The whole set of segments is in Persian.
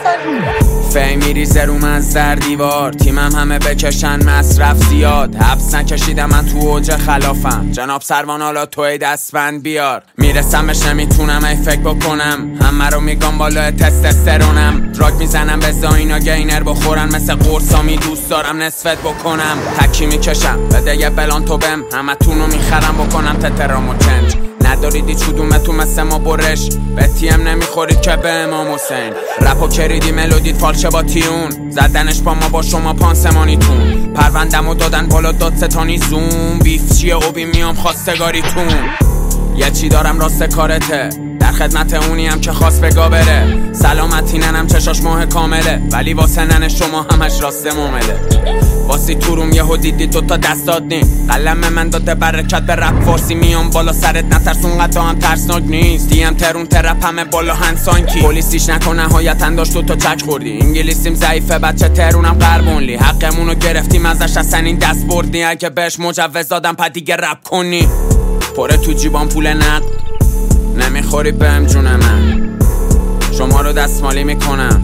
فی میریزه رو من از در دیوار، تیمم همه بکشن مصرف زیاد. حبس نکشیدم من تو اوج خلافم، جناب سروان حالا توی دستبند بیار. میرسم بهش نمیتونم ای فکر بکنم، همه رو میگم بالا تستوسترونم. دراگ میزنم به زاینا گینر بخورن، مثل قرصامی دوست دارم نصفت بکنم. تکی میکشم بده یه بلان تو بم، همه تونو میخرم بکنم تترام و چنج. ندارید هیچ کدومتون مثل ما برش، به تیم نمیخورید که به امام حسین. رپ و کریدی ملودید فالشه با تیون، زدنش با ما با شما پانسمانیتون. پروندمو دادن بالا دادستانی زوم، بیف چیه اوبی میام خواستگاریتون. یه چی دارم راست کارته، در خدمت اونیم که خواست بگا بره. سلامتی ننم چشاش ماه کامله، ولی واسه نن شما همش راست معامله. واسی توروم یهو دیدی دوتا دست دادنی، قلم من داده برکت به رپ فارسی. میام بالا سرت نترسون قطعا هم ترسناک نیست، دیم ترون ترپ همه بالا هنسانکی. پلیسیش نکن نهایتن داشت دوتا چک خوردی. انگلیسیم ضعیفه بچه ترونم غربونلی، حقمونو گرفتیم ازش اصلا این دست بردی. اگه بهش مجوز دادم پا دیگه رپ کنی. پره تو جیبان پول نقد، نمیخوری بهم جون من. شما رو دستمالی میکنم،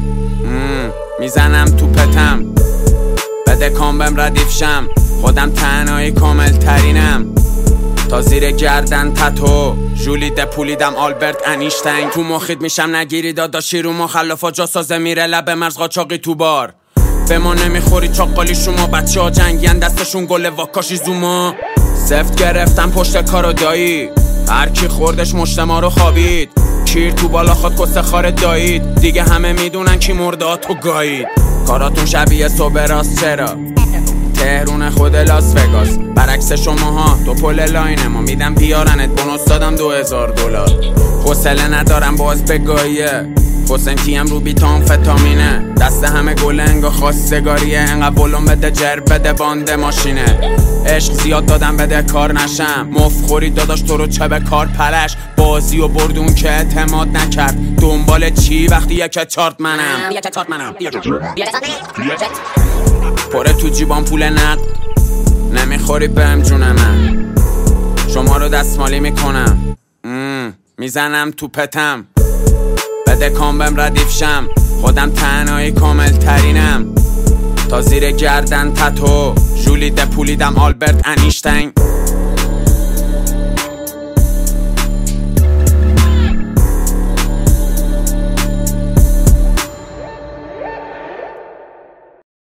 میزنم تو پتم. بده کام بهم ردیف شم، خودم تنهایی کامل ترینم. تا زیر گردن تتو جولیده پولیدم آلبرت انیشتین. تو مخید میشم نگیری داداشی رو مخلفا، جا سازه میره لب مرز قاچاقی تو بار. به ما نمیخوری چاقالی شما، بچه ها جنگین دستشون گل واکاشی زوما. سفت گرفتم پشت کارو دایی، هر کی خوردش مشت ما رو خوابید. کیر تو بالا خود کسته خار دایید، دیگه همه میدونن کی مرده تو گایید. کاراتون شبیه صبح راست چرا تهرون خود لاس وگاس. برعکس شماها تو پل لاینه ما میدم بیارنت بونوس دادم $2000. حوصله ندارم باز بگاییه، حسین تیم رو بیتام فتامینه. دست همه گلنگ و خواستگاریه، انقدر ولوم بده جر بده باند ماشینه. عشق زیاد دادم بده کار نشم، مفخوری داداش تو رو چه به کار پلش. بازی و بردون که اعتماد نکرد، دنبال چی وقتی یک چارت منم. پره تو جیبان پول نقد، نمیخوری بهم جون من. شما رو دستمالی میکنم، میزنم تو پتم. بده کام بهم ردیف شم، خودم تنهایی کامل ترینم. تا زیر گردن تتو جولیده پولیدم آلبرت انیشتین.